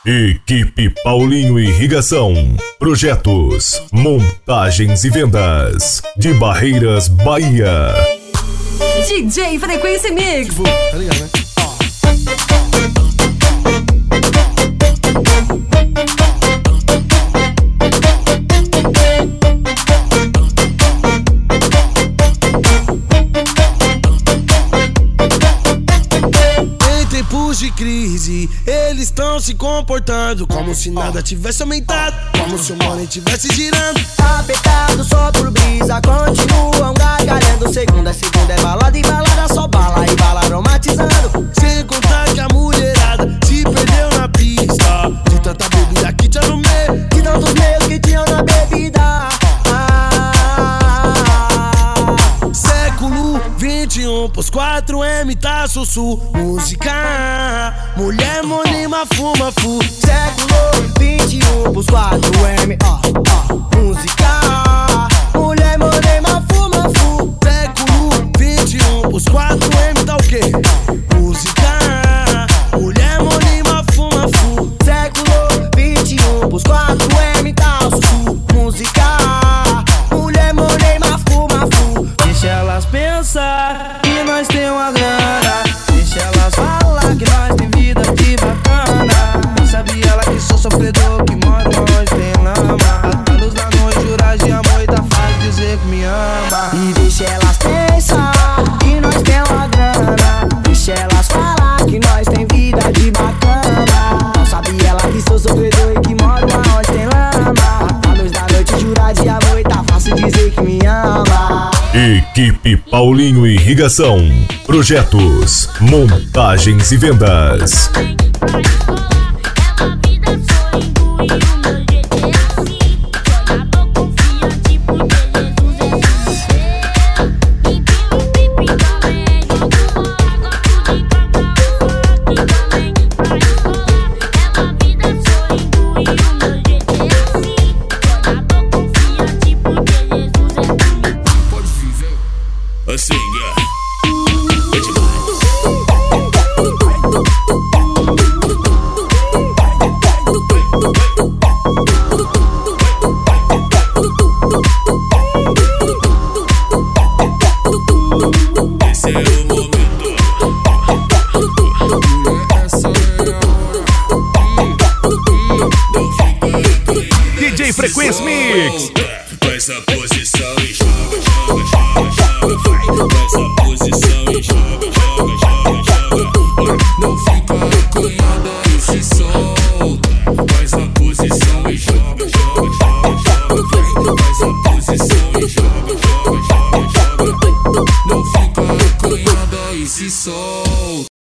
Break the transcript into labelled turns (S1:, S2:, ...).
S1: Equipe Paulinho Irrigação. Projetos, montagens e vendas de Barreiras, Bahia.
S2: DJ Frequência Mix.
S3: Tá ligado, né? De crise, eles estão se comportando como se nada tivesse aumentado, como se o money tivesse girando.
S4: Apertado só por brisa, continuam gargalhando. Segunda é balada e balada, só bala e bala aromatizando.
S3: Sem contar que a mulherada se perdeu na pista, de tanta bebida que tinha no meio,
S4: de tantos meios que tinham na bebida.
S3: Século 21, pós 4M tá sussu. Música, mulher monima, fuma fu.
S4: Século 21, pós 4M, música, mulher monima, fuma fu.
S3: Século 21, pós 4M tá o quê? Música, mulher monima, fuma fu.
S4: Século 21, pós 4M tá sussu. Música, mulher monima, fuma fu.
S5: Deixa elas pensar que nós tem uma grana. Deixa elas falar que nós tem vida de bacana. Não sabia ela que sou sofredor, que moro longe, tem lama. A luz da noite, jurar de amor e tá fácil dizer que me ama.
S4: E deixa elas pensar que nós tem uma grana. Deixa elas falar que nós tem vida de bacana. Não sabia ela que sou sofredor e que moro onde tem lama. A luz da noite, jurar de amor e tá fácil dizer que me ama.
S1: Equipe Paulinho Irrigação. Projetos, montagens e vendas.
S6: Assim, esse é o momento. Essa é a hora.
S1: DJ Frequência Mix.
S6: Faz a posição e joga, joga, joga, joga. Faz a posição e joga, joga, joga, joga. Não fica acanhada e se solta. Faz a posição e joga, joga, joga, joga. Faz a posição e joga, joga, joga, joga. Não fica acanhada e se solta.